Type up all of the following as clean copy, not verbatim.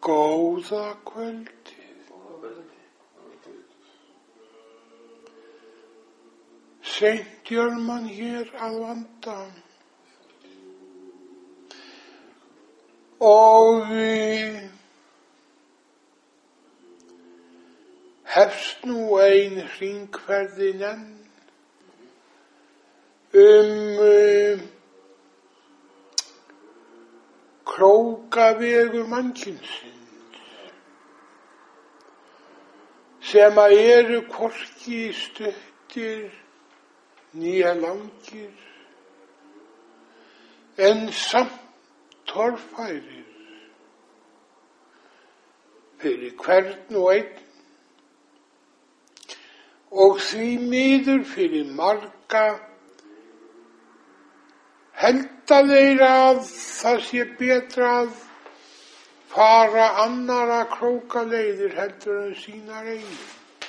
Góða kvöldið. Seint Jörmann hér að vanda og hefst nú ein hringferðin enn krókavegu mannkynsins sem að eru hvorki stuttir né langir en samt torfærir fyrir hvern og einn og því miður fyrir marga helda þeir að það sé betra að fara annara krókaleiðir heldur en sínar eigin.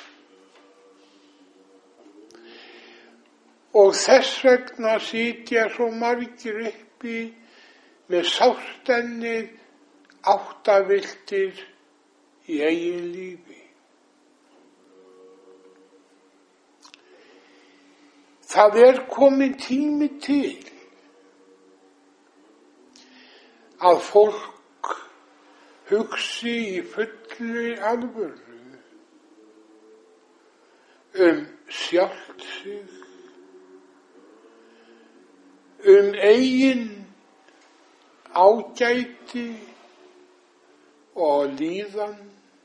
Og þess vegna sitja svo margir uppi með sárt ennið áttaviltir í eigin lífi. Það er kominn tími til að fólk hugsi í fullri alvöru sjálft sig, eigin ágæti og líðan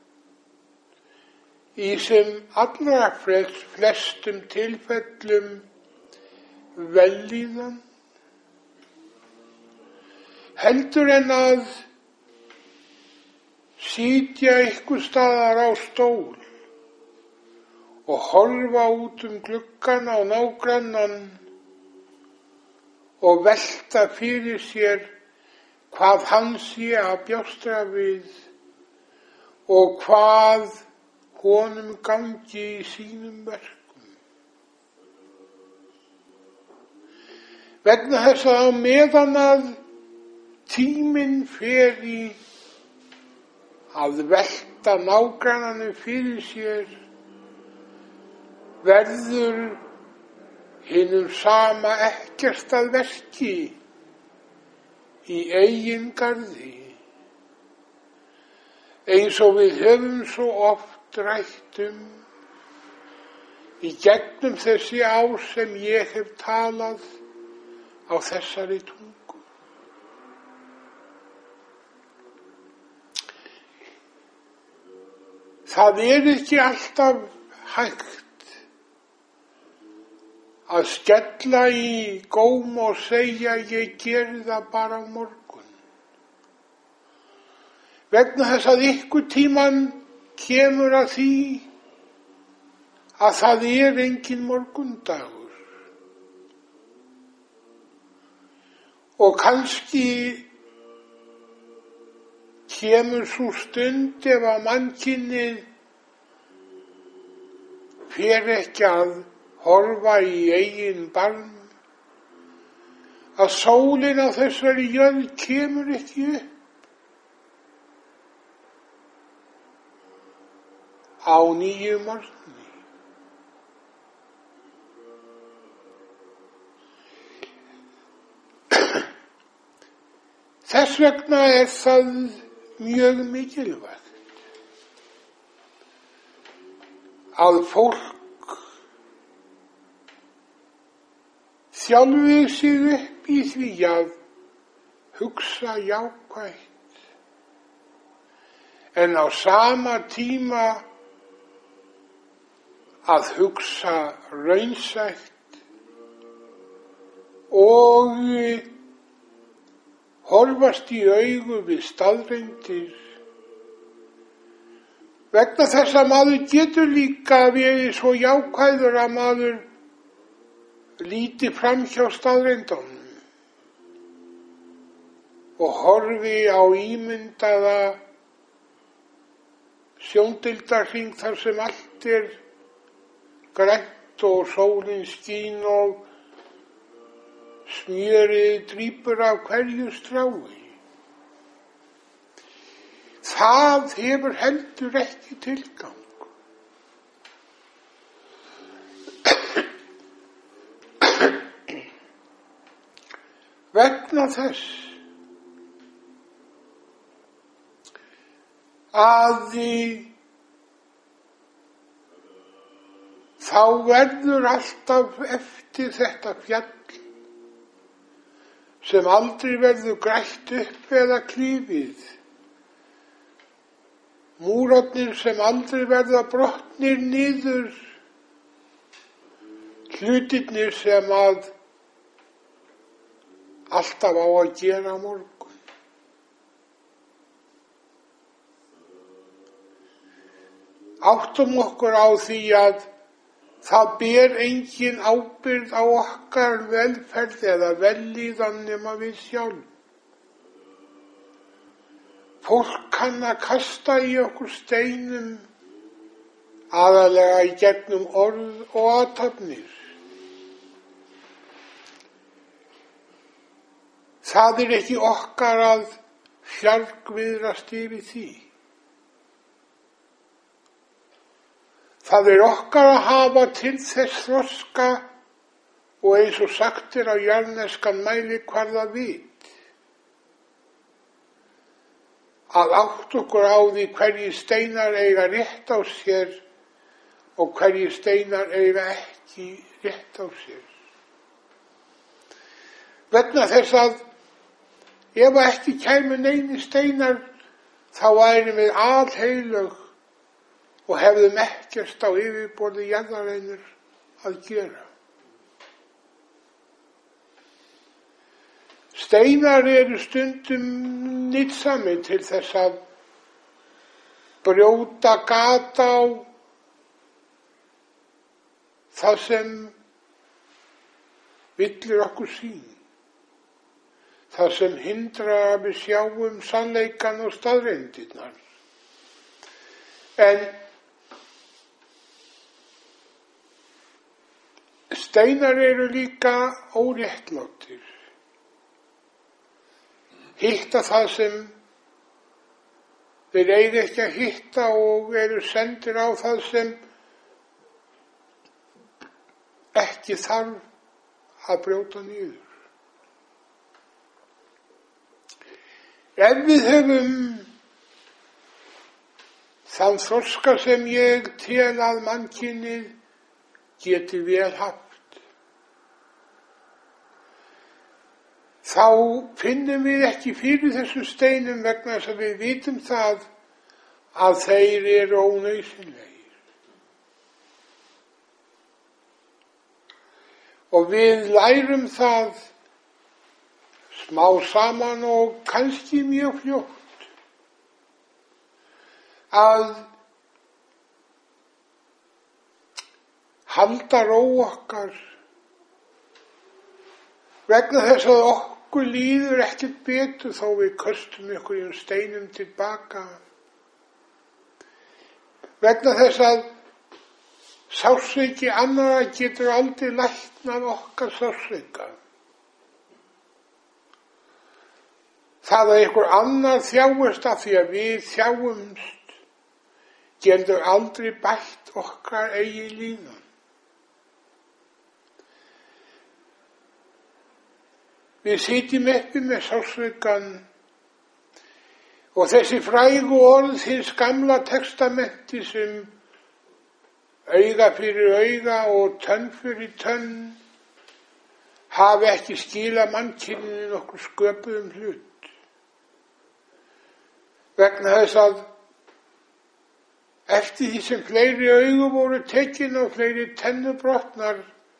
í sem allra flestum tilfellum vellíðan, heldur en að sitja einhvers staðar á stól og horfa út gluggann á nágrannan og velta fyrir sér hvað hann sé að bjástra við og hvað honum gangi í sínum verkum. Vegna þess að á meðan að tíminn fer í að velta nágrannanum fyrir sér verður hinum sama ekkert að verki í eigin garði, eins og við höfum svo oft rætt í gegnum þessi ár sem ég hef talað á þessari tungu. Það er ekki alltaf hægt að skella í góm og segja ég geri það bara á morgun. Vegna þess að einhvern tímann kemur að því að það er engin morgundagur. Og kannski kemur svo stund ef að mannkynið fer ekki að horfa í eigin barm, að sólin á þessari jörð kemur ekki upp á nýju morgni. Þess vegna er það mjög mikilvægt að fólk þjálfi sig upp í því að hugsa jákvætt, en á sama tíma að hugsa raunsætt og horfast í augu við staðreyndir, vegna þess að maður getur líka verið svo jákvæður að maður líti fram hjá staðreyndunum og horfi á ímyndaða sjóndeildarhring þar sem allt er grænt og sólin skín og smjörið drýpur af hverju strái. það hefur heldur ekki tilgang. Vegna þess að þá verður alltaf eftir þetta fjall sem aldrei verður grætt upp eða klifið, múrarnir sem aldrei verða brotnir niður, hlutirnir sem að alltaf á að gera á morgun. Áttum okkur á því að það ber engin ábyrgð á okkar velferð eða vellíðan nema við sjálf. Fólk kann að kasta í okkur steinum, aðallega í gegnum orð og athafnir. Það ekki okkar að fjargviðrast yfir því. Það okkar að hafa til þess þroska og eins og sagt á jarðneskan mælikvarða vit. Að átt okkur á því hverjir steinar eiga rétt á sér og hverjir steinar eiga ekki rétt á sér. Vegna þess að ef ekki kæmu neini steinar þá værum við alheilög og hefðum ekkert á yfirborði jarðarinnar að gera. Steinar eru stundum nytsamir til þess að brjóta gat á það sem villir okkur sýn. Það sem hindrar að við sjáum sannleikann og staðreyndirnar. En steinar eru líka óréttlátir. Hitta það sem þeir eiga ekki að hitta og eru sendir á það sem ekki þarf að brjóta niður. Ef við höfum þann þroska sem ég tel að mannkynið geti vel haft, þá finnum við ekki fyrir þessum steinum vegna þess að við vitum það að þeir eru ónauðsynlegir. Og við lærum það smá saman og kannski mjög fljótt að halda ró okkar vegna þess að okkur líður ekkert betur þó við köstum einhverjum steinum tilbaka. Vegna þess að sársauki annarra getur aldrei læknað okkar sársauka. Það að einhver annar þjáist af því að við þjáumst getur aldrei bætt okkar eigin líðan. Við sitjum uppi með sársaukann og þessi frægu orð hins gamla testamenti sem auga fyrir auga og tönn fyrir tönn hafi ekki skilað mannkyninu nokkur sköpuðum hlut. Vegna þess að eftir því sem fleiri augu voru tekin og fleiri tennur brotnar,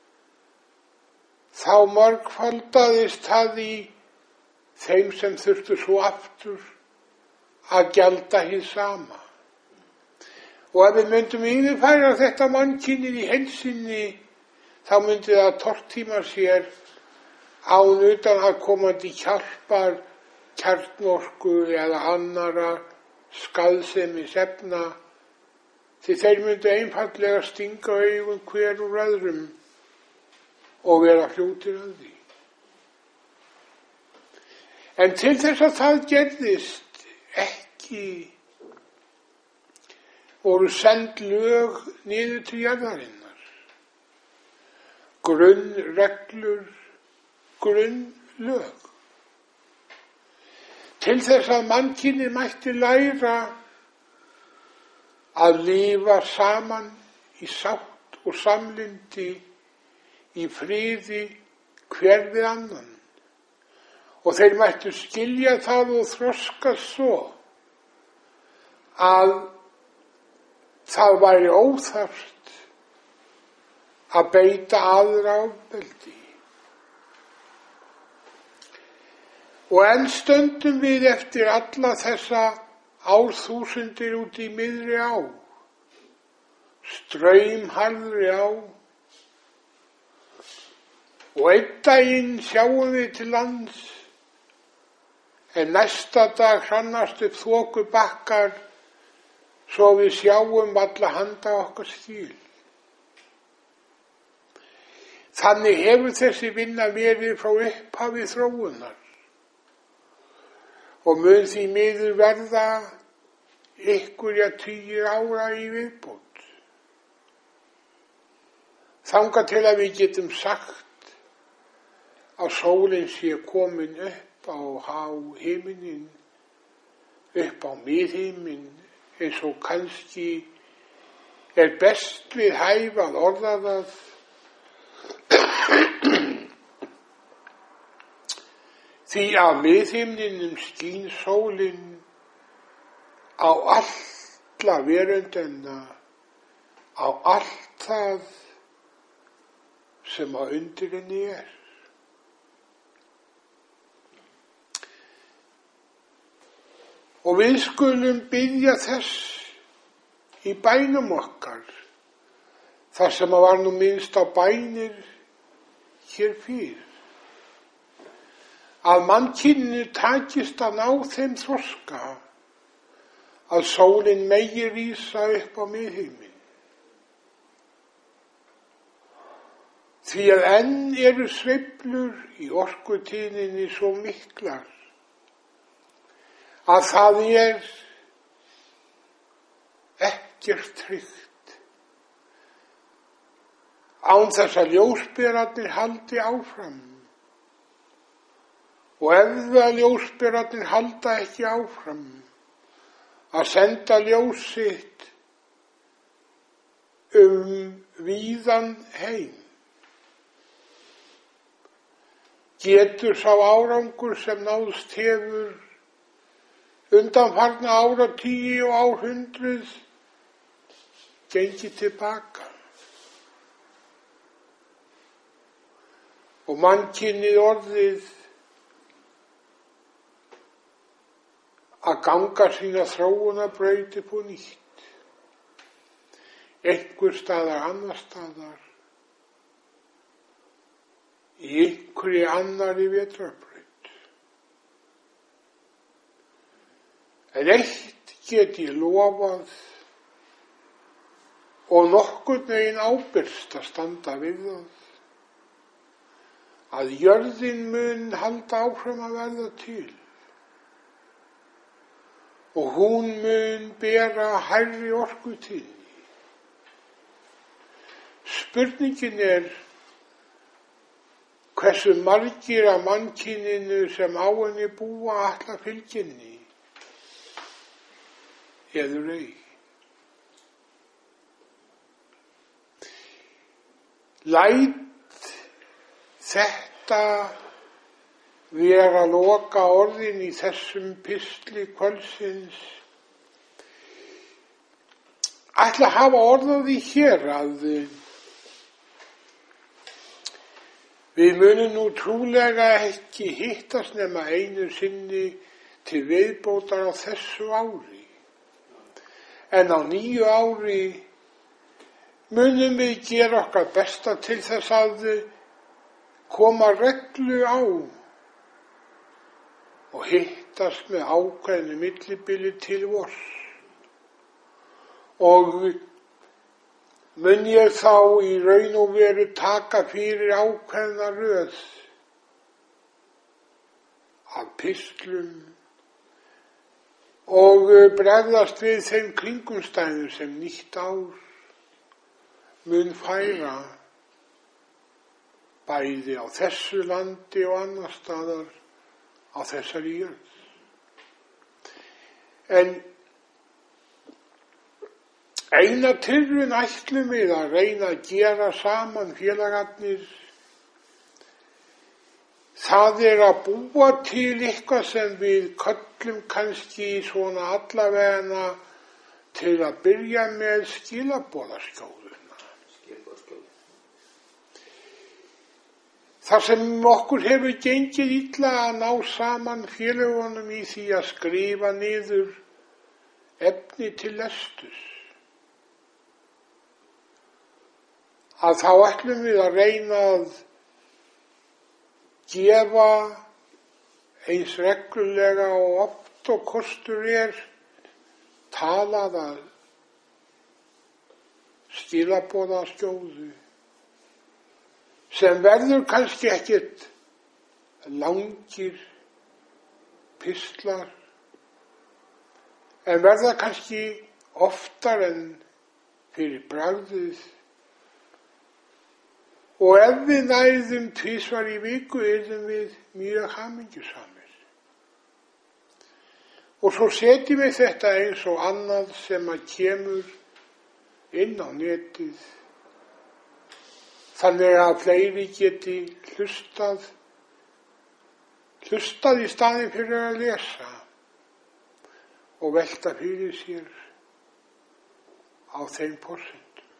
þá margfaldaðist það í þeim sem þurftu svo aftur að gjalda hið sama. Og ef við myndum yfirfæra þetta mannkynið í heild sinni, þá myndi það tortíma sér án utan að komandi hjálpar, kjarnorku eða annara skaðsemisefna, því þeir myndu einfaldlega stinga augun hver úr öðrum og vera fljótir að því. En til þess að það gerðist ekki voru send lög niður til jarðarinnar. Grunnreglur, grunnlög. Til þess að mannkynið mætti læra að lifa saman í sátt og samlyndi, í friði hver við annan. Og þeir mættu skilja það og þroskast svo að það væri óþarft að beita aðra ofbeldi. Og enn stöndum við eftir alla þessa árþúsundir út í miðri á, straumharðri á, og einn daginn sjáum við til lands, en næsta dag hrannast upp þokubakkar svo við sjáum alla handa okkar skil. Þannig hefur þessi vinna verið frá upphafi þróunar og mun því miður verða einhverja 10 ára í viðbót. Þangað til að við getum sagt að sólin sé komin upp á háhimininn, upp á miðhiminn, eins og kannski best við hæfi að orða það. Því að miðhimninum skín sólin á alla veröndina, á allt það sem á undir henni er. Og við skulum biðja þess í bænum okkar, þar sem var nú minnst á bænir hér fyrir, að mannkyninu takist að ná þeim þroska að sólin megi rísa upp á miðhiminn. Því að enn eru sveiflur í orkutíðninni svo miklar að það ekkert tryggt án þess að ljósberarnir haldi áfram. Og ef ljósberarnir halda ekki áfram að senda ljós sitt víðan heim, getur sá árangur sem náðst hefur undanfarna áratugi og árhundruð gengið tilbaka. Og mannkynið orðið að ganga sína þróunarbraut upp á nýtt. Einhver staðar, annar staðar, í einhverju annarri vetrarbraut. En eitt get ég lofað og nokkurn veginn ábyrgst að standa við það, að jörðin mun halda áfram að verða til og hún mun bera hærri orkutíðni. Spurningin hversu margir af mannkyninu sem á henni búa ætla fylginni eður ei. Læt þetta vera loka orðin í þessum pistli kvöldsins. Ætla að hafa orð á því hér að við munum nú trúlega ekki hittast nema einu sinni til viðbótar á þessu ári. En á nýju ári munum við gera okkar besta til þess að koma reglu á og hittast með ákveðnu millibili til vors. Og mun ég þá í raun og veru taka fyrir ákveðna röð af pistlum og bregðast við þeim kringumstæðum sem nýtt ár mun færa bæði á þessu landi og annar staðar á þessari jörð. En eina tilraun ætlum við að reyna að gera saman félagarnir. Það að búa til eitthvað sem við köllum kannski svona allavegana til að byrja með skilaboðaskjóðuna. Þar sem okkur hefur gengið illa að ná saman félagunum í því að skrifa niður efni til lesturs. Að þá ætlum við að reyna að gefa eins reglulega og oft og kostur talaða skilaboðaskjóðu sem verður kannski ekkert langir pistlar en verða kannski oftar en fyrir bragðið. Og ef við næðum tvisvar í viku yrðum við mjög hamingjusamir. Og svo setjum við þetta eins og annað sem að kemur inn á netið. Þannig að fleiri geti hlustað í staðinn fyrir að lesa og velta fyrir sér á þeim forsendum.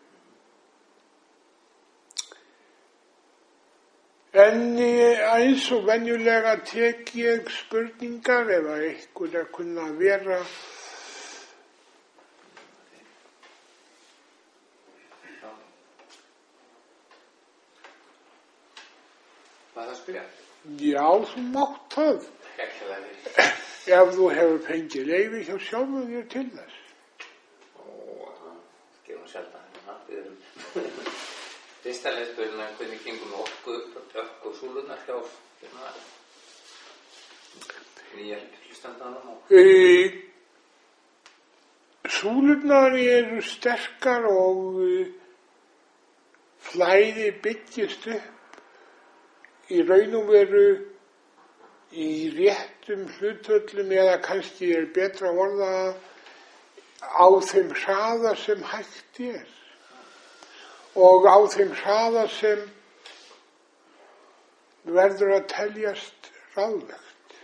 En eins og venjulega tek ég spurningar ef að einhver kunna vera. Hvað það spyrja? Já, þú mátt það. Ef þú hefur fengið leyfi hjá sjálfum þér til þess. Það gerum sjaldan. Fyrsta lesbyrjuna hvernig gengum orku og súlurnar hjá nýja hlustandanum. Súlurnar eru sterkar og flæði byggist upp í raun og veru í réttum hlutvöllum eða kannski betra að orða á þeim hraða sem hægt og á þeim hraða sem verður að teljast ráðlegt.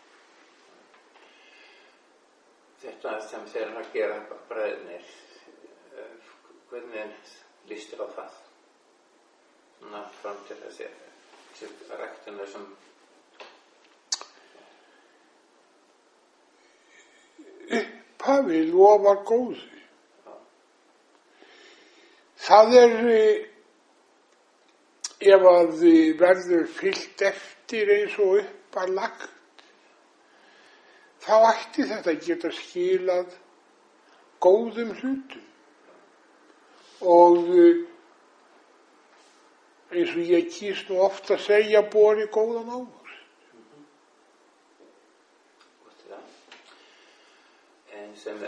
Þetta sem þeir að gera bræðinir, hvernig lístur á það? Svona fram til þessi ræktunar sem upphafið lofar góðu. Það ef að verður fyllt eftir eins og upp að lagt, þá ætti þetta geta skilað góðum hlutum. Og eins og ég kýs nú oft að segja bori góðan ávöxt. En sem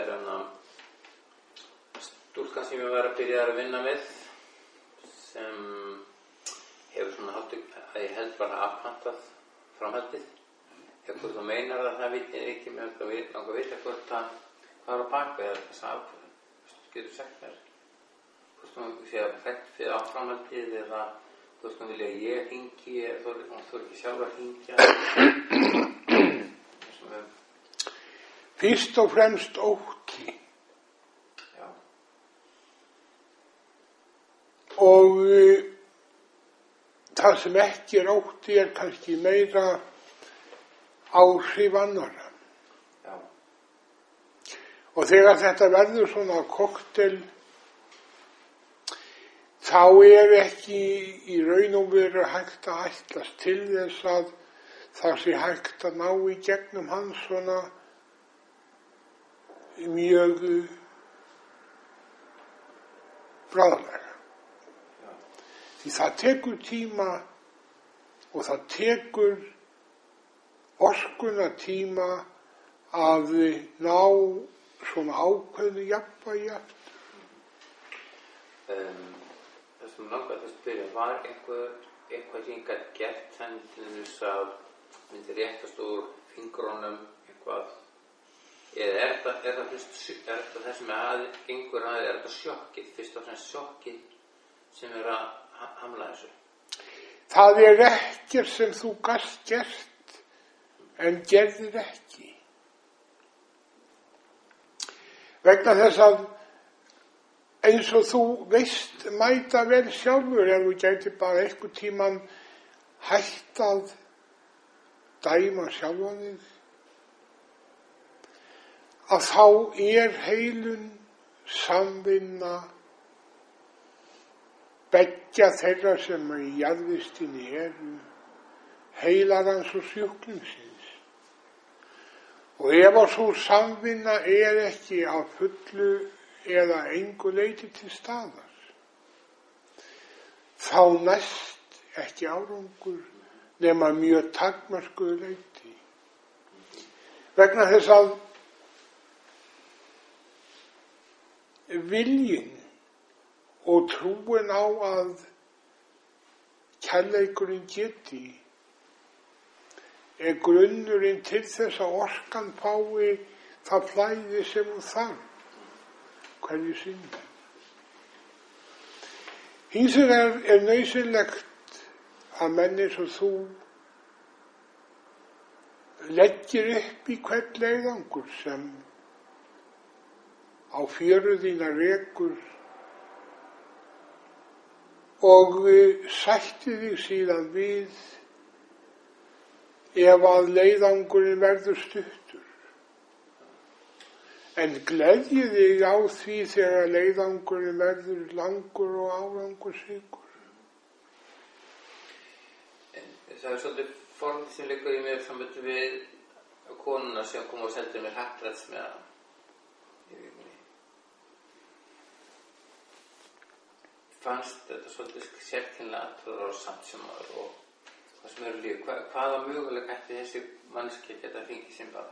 stúlkan sem ég var að byrja að vinna með sem hefur svona haldið að ég held bara afpantað framhaldið. Ef þú meinar að það vitið ekki með að langa að vita hvort að hvað er á bakvið eða þess að getur sagt mér hvort þú sé að hrætt fyrir á framhaldið eða hvort þú vilja að ég hringi eða þú ekki sjálf að hringja. Fyrst og fremst ótti. Og það sem ekki ótti kannski meira áhrif annarra. Já. Og þegar þetta verður svona kokteil, þá ekki í raun og veru hægt að ætlast til þess að það sé hægt að ná í gegnum hann svona mjög bráðlega. Því það tekur tíma og það tekur orkuna tíma að ná svona ákveðnu jafnvægi aftur. Það sem langar að spyrja, var eitthvað sem gat gert þannig til þess að myndi réttast úr fingrónum eitthvað? Eða er þetta það sem gengur að, er þetta sjokkið, fyrst og fremst sjokkið sem að hamla þessu? Það er ekkert sem þú gast gert en gerðir ekki. Vegna þess að eins og þú veist mæta vel sjálfur ef þú gæti bara einhvern tíman hætt að dæma sjálfan þig, að þá er heilun samvinna beggja þeirra sem í jarðvistinni eru, heilarans og sjúklingsins. Og ef að svo samvinna er ekki á fullu eða engu leyti til staðar, þá næst ekki árangur nema mjög takmörkuðu leyti. Vegna þess að viljinn og trúin á að kærleikurinn geti er grunnurinn til þess að orkan fái það flæði sem hún þarf hverju sinni. Hins vegar er nauðsynlegt að menn eins og þú leggir upp í hvern leiðangur sem á fjöru þína rekur og sætti þig síðan við ef að leiðangurinn verður stuttur. En gleðji þig á því þegar leiðangurinn verður langur og árangursríkur. Það er svolítið form sem liggur í mér sambandi við konuna sem kom og seldi mér hattrætsmiða í vikunni. Fannst þetta svolítið sérkynlega aðtöður og samt sem aður og það sem eru líf. Hvaða möguleika ætti þessi mannski geta fengið sinn bara?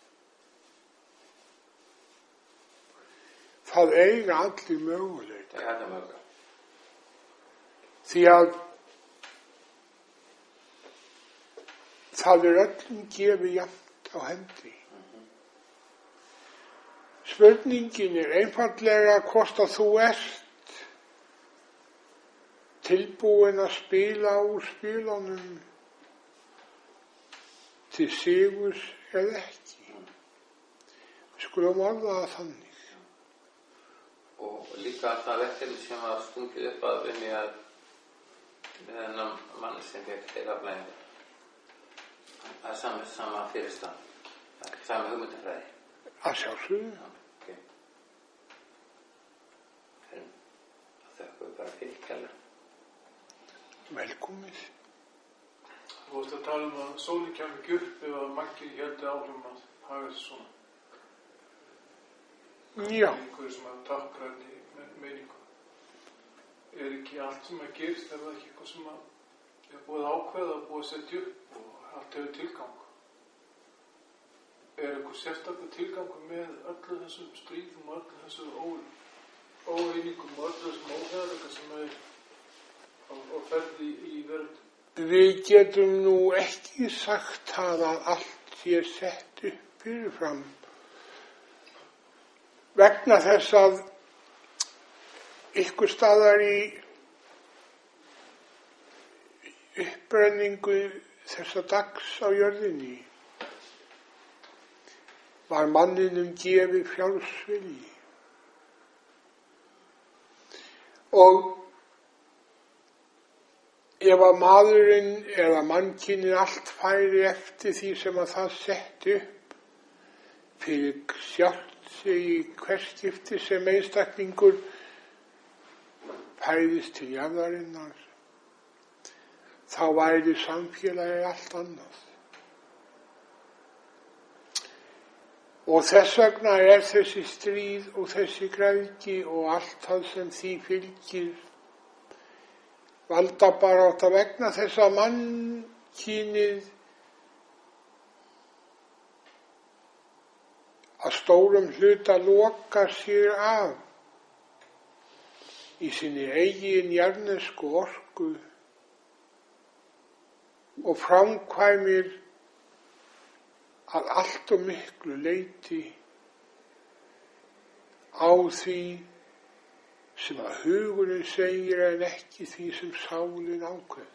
Það eiga allir möguleika. Það er allir möguleika. Því að það er öllum gefið jafnt á hendi. Spurningin er einfaldlega hvort að þú ert tilbúin að spila úr spilunum til sigurs eða ekki. Við skulum orða það þannig. Og líka það verkefni sem var stungið upp að vinni að með þennan mann sem fekk heilablæðingu. Það er sama fyrirstað, það er sama hugmyndafræði. Að sjálfsögðu. Okay. Það þökkum við bara fyrir kærlega. Velkomið. Þú varst að tala að sólinn kæmi ekki upp ef að margir héldi áhrifum að hafa þessu svona. Já. Einhverju sem að tákgræni meiningu. Er ekki allt sem að gerist, er það ekki eitthvað sem að er búið ákveða, búið að setja upp og allt hefur tilgang? Er eitthvað sérstakur tilgangur með öllu þessum stríðum og öllu þessum óeiningum og öllu þessum óhæðleika sem er á ferði í veröld? Við getum nú ekki sagt að allt sé sett upp fyrirfram vegna þess að ykkur staðar í upprenningu þessa dags á jörðinni var manninum gefið frjálsvilji og ef að maðurinn eða mannkynið allt færi eftir því sem að það sett upp fyrir sjálft sig í hvers skipti sem einstaklingur fæðist til jarðarinnar, þá væri samfélagið allt annað. Og þess vegna er þessi stríð og þessi græðgi og allt það sem því fylgir valdabarátta vegna þess að mannkynið að stórum hluta loka sér af í sinni eigin jarðnesku orku og framkvæmir að allt og miklu leyti á því sem að hugurinn segir en ekki því sem sálin ákveður.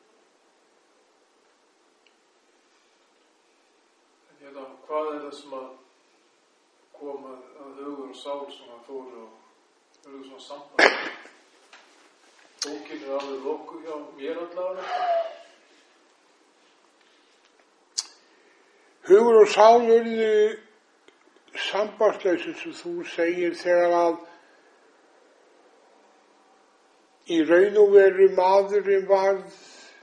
Hvað það sem að koma að hugur og sál sem að fóru og verður svona samband? Bókin alveg lokuð hjá mér allavega. Hugur og sál urðu sambandslaus eins og þú segir þegar að í raun og veru maðurinn varð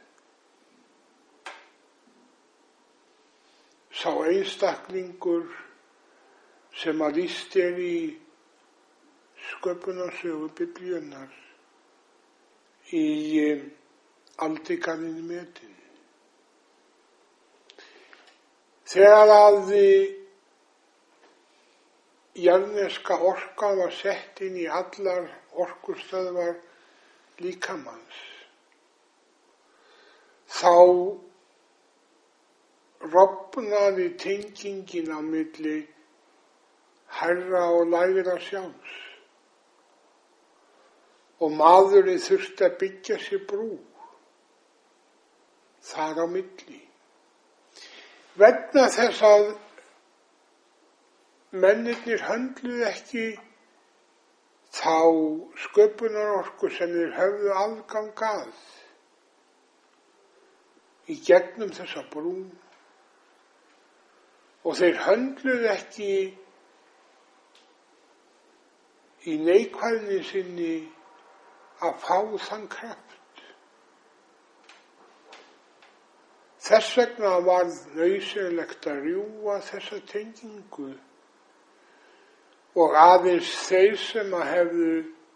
sá einstaklingur sem að lýst í sköpunarsögu Biblíunnar í Aldigarðinum metin. Þegar að jarðneska orka var sett inn í allar orkustöðvar líkamans, þá rofnaði tengingin á milli hærra og lægra sjálfs og maðurinn þurfti að byggja sér brú þar á milli. Vegna þess að mennirnir höndluðu ekki þá sköpunarorku sem þeir höfðu aðgang að í gegnum þessa brú og þeir höndluðu ekki í neikvæðni sinni að fá þann kraft. Þess vegna var nauðsynlegt að rjúfa þessa tengingu og aðeins þeir sem að hefðu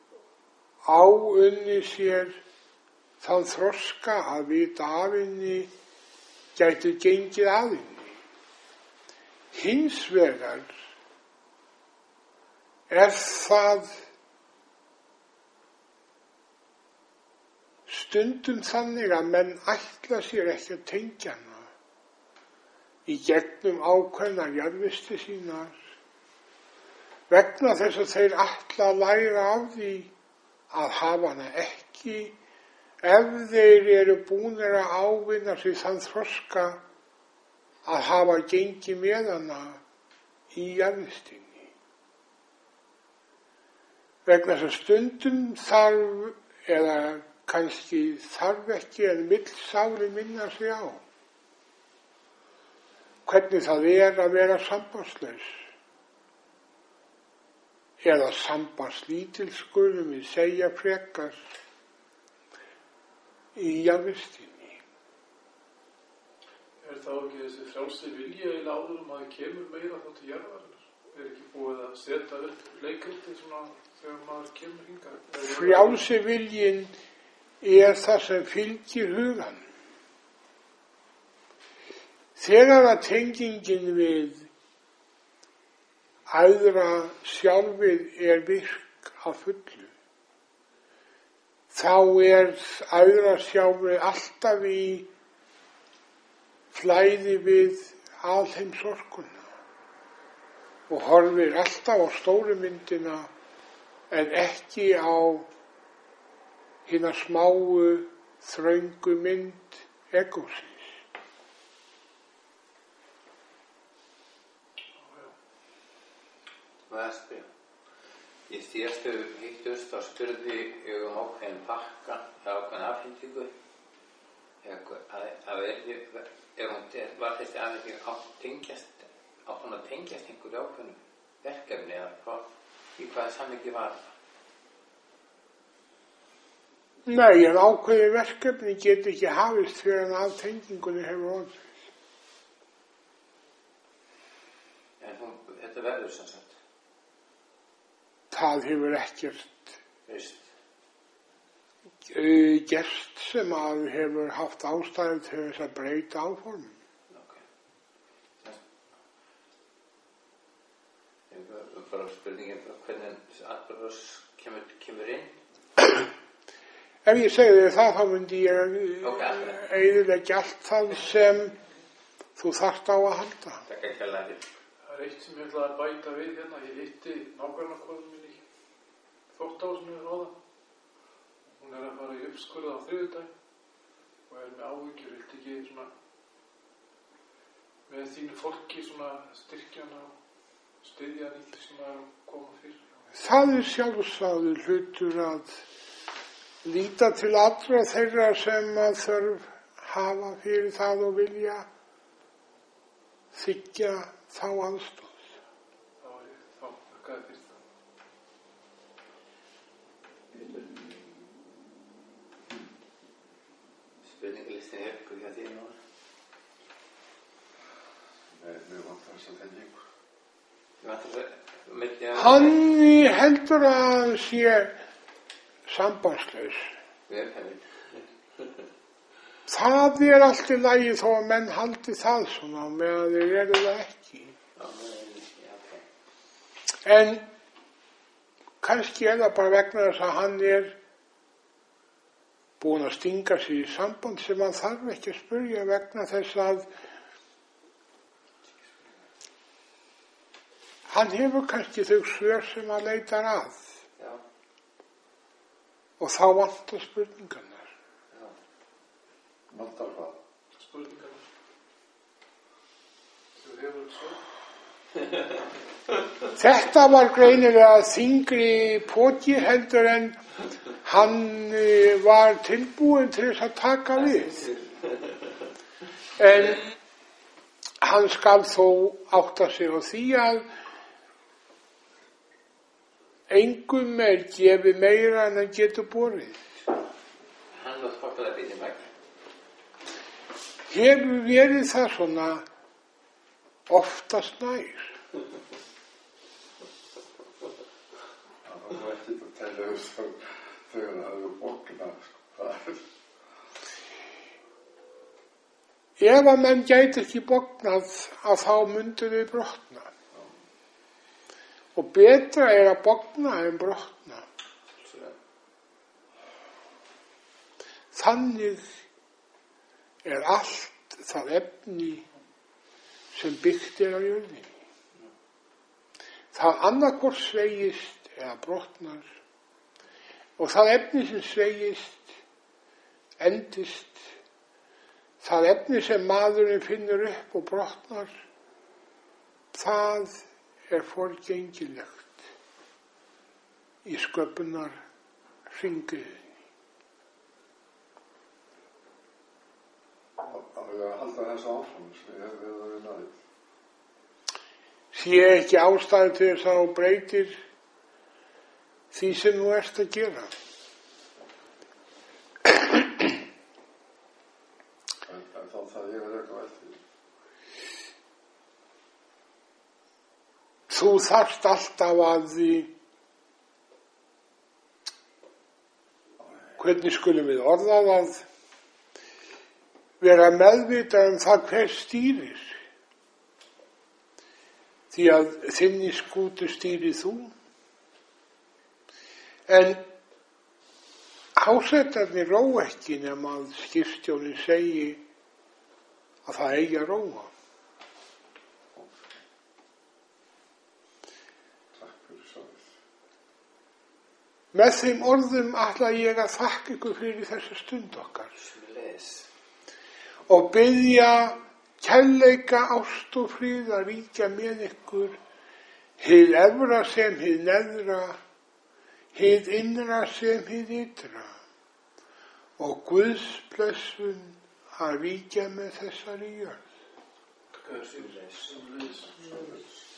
áunni sér þann þroska að vita af henni gætu gengið að henni. Hins vegar það stundum þannig að menn ætla sér ekki að tengja hana í gegnum ákveðnar jarðvistir sínar vegna þess að þeir ætla að læra af því að hafa hana ekki ef þeir eru búnir að ávinna sig þann þroska að hafa gengið með hana í jarðvistinni. Vegna þess að stundum þarf eða kannski þarf ekki en vill sálin minna sig á hvernig það að vera sambandslaus eða sambandslítil skulum við segja frekar í jarðvistinni. Þá ekki þessi frjálsi vilji eiginlega áður að það kemur meira þá til jarðarinnar? Ekki búið að setja upp leikriti svona þegar maður kemur hingað? Frjálsi viljin það sem fylgir hugan. Þegar að tengingin við æðra sjálfið virk að fullu, þá æðra sjálfið alltaf í flæði við alheimsorkuna og horfir alltaf á stóru myndina en ekki á hina smáu, þröngu mynd egósins. Í síðastu hittust þá spurði ég ákveðin pakka eða ákveðin afhendingu var þessi afhending átt hún að tengjast einhverju ákveðinu verkefni eða í hvaða samhengi var það? Nei, en ákveðin verkefni get ekki hafist fyrir en að tengingunni hefur orðið. En þetta verður sem sagt? Það hefur ekkert gerst sem að hefur haft ástæðu til þess að breyta áformum. Okay. Arturus kemur inn. Ef ég segi þér það, þá myndi ég eyðileggja allt það sem þú þarft á að halda. Takk ekki að læri. Það eitt sem ég ætlaði að bæta við hérna. Ég hitti nágrannakonu minni Þvottáhúsinu við Róða. Hún að fara í uppskurð á þriðjudag og með áhyggjur, viltu ekki svona með þínu fólki svona styrkjana og styðja hann í því sem að koma fyrir. Það sjálfsagður hlutur að líta til allra þeirra sem að þörf hafa fyrir það og vilja þiggja þá aðstoð. Þá þakkaði fyrir það. Spurningalistin ykkur hjá því núna? Nei, við vantar þess að tengingu. Hann heldur að hann sé sambandslaus. Það allt í lagi þó að menn haldi það svona meðan þeir eru það ekki. En kannski það bara vegna þess að hann búinn að stinga sig í samband sem hann þarf ekki að spyrja vegna þess að hann hefur kannski þau svör sem hann leitar að. Já. Og þá vantar spurningarnar. Já. Vantar hvað? Spurningarnar. Þú hefur svo. Þetta var greinilega þyngri poki heldur en hann var tilbúinn til þess að taka við. En hann skal þó átta sig á því að engum gefið meira en hann getur borið. Hann var sportlega býðið meg. Hefur verið það svona oftast nær. Það var ekki að tæla þess að þegar það hefur bóknað. Ef að menn gæti ekki bóknað að þá myndu þau brotna. Og betra að bókna en brotna. Þannig allt það efni sem byggt á jörðinni. Það annarkvort sveigist eða brotnar og það efni sem sveigist endist. Það efni sem maðurinn finnur upp og brotnar, það forgengilegt í sköpunar hringiðinni. Það er að halda þess áfram sem við náðum. Sé ekki ástæðu til þess að þú breytir því sem þú ert að gera. En þá það ég eitthvað eftir. Þú þarft alltaf að hvernig skulum við orða það, vera meðvitað það hver stýrir. Því að þinni skútu stýrir þú. En hásettarnir róa ekki nema að skipstjórinn segi að það eigi að róa. Með þeim orðum ætla ég að þakka ykkur fyrir þessa stund okkar og biðja kærleika, ást og frið að ríkja með ykkur, hið efra sem hið neðra, hið innra sem hið ytra og Guðs blessun að ríkja með þessari jörð.